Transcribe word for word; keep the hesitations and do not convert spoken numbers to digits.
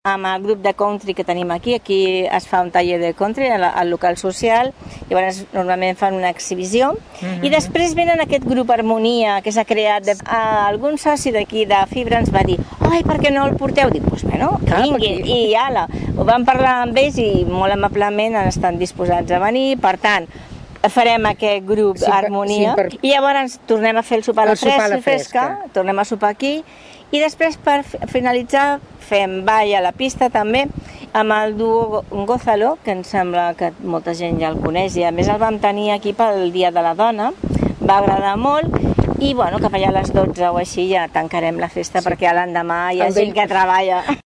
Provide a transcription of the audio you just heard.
amb el grup de country que tenim aquí. Aquí es fa un taller de country al local social, llavors normalment fan una exhibició, uh-huh. I després venen aquest grup Harmonia que s'ha creat. De... Algun soci d'aquí de Fibra ens va dir, ai, per què no el porteu? Dic, doncs, bueno, que vinguin, i ala, ho vam parlar amb ells i molt amablement estan disposats a venir, per tant, farem aquest grup sí, Harmonia, sí, per... i llavors tornem a fer el sopar a la, fresca, a la fresca, tornem a sopar aquí, i després per finalitzar fem ball a la pista també amb el duo Gózalo, que em sembla que molta gent ja el coneix i a més el vam tenir aquí pel Dia de la Dona, va agradar molt i bueno, cap allà a les dotze o així ja tancarem la festa sí. Perquè l'endemà hi ha el gent vell... que treballa.